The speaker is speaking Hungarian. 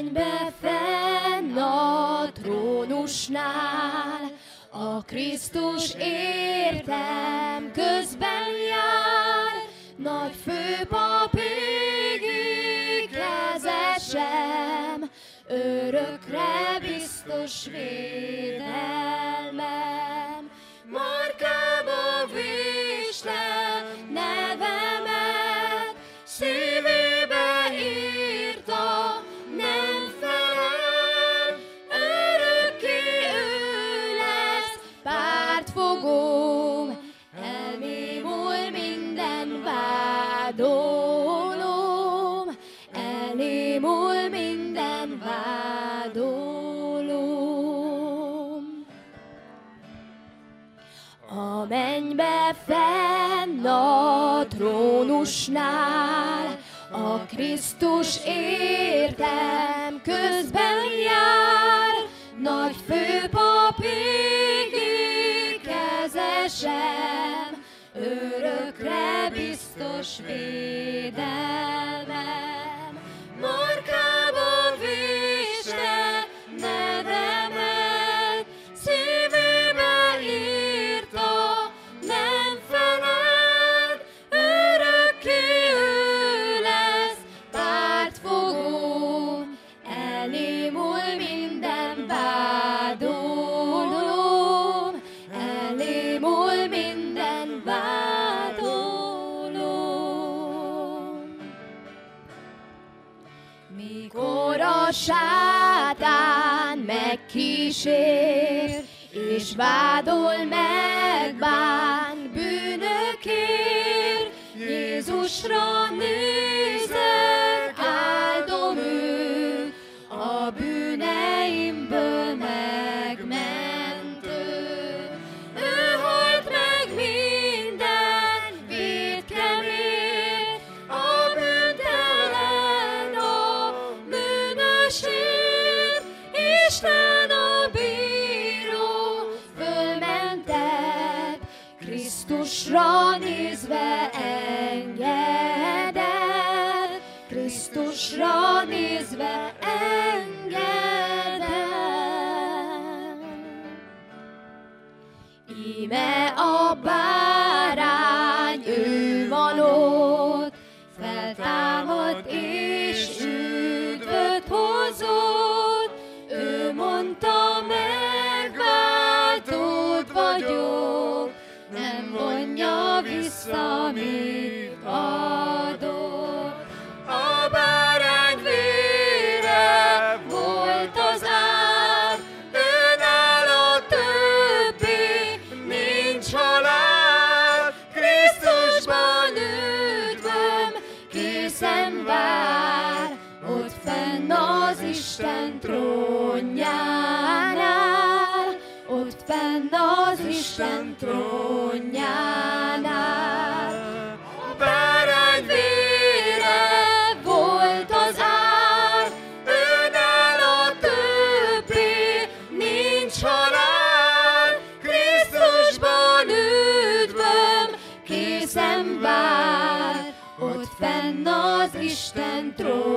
mennybe fenn a trónusnál, a Krisztus értem közben jár, nagy főpap égi kezesem, örökre biztos védelmem. Markába véstem nevemet, szívébe írta, nem felel, örökké ő lesz, pártfogóm, elnémul minden vádolóm, elnémul minden vádolóm. A mennybe fenn a trónusnál, a Krisztus értem közben jár, nagy főpap égi kezesem, örökre biztos védelmem. Markába véste nevemet, szívébe írta, nem feled, örökké ő lesz, pártfogóm, elnémul minden vádolóm, elnémul minden vádolóm. Mikor a sátán megkísér, és vádol, megbán bűnökért, Jézusra nézek, áldom őt, a bűneimből megmentő. Ő halt meg minden vétkemért, a bűntelen, a bűnösért, Isten a bíró fölmentett, Krisztusra nézve engedett, Krisztusra nézve engedett. Íme a bárány, ő van ott, feltámadt és üdvöt hozott, ő mondta, megváltott vagyok, nem vonja vissza, amit adott. A bárány vére volt az ár, őnála többé nincs halál. Krisztusban üdvöm készen vár, ott fenn az Isten trónjánál, ott fenn az Isten trónjánál. A bárány vére volt az ár, őnála többé nincs halál. Krisztusban üdvöm készen vár, ott fenn az Isten trónjánál.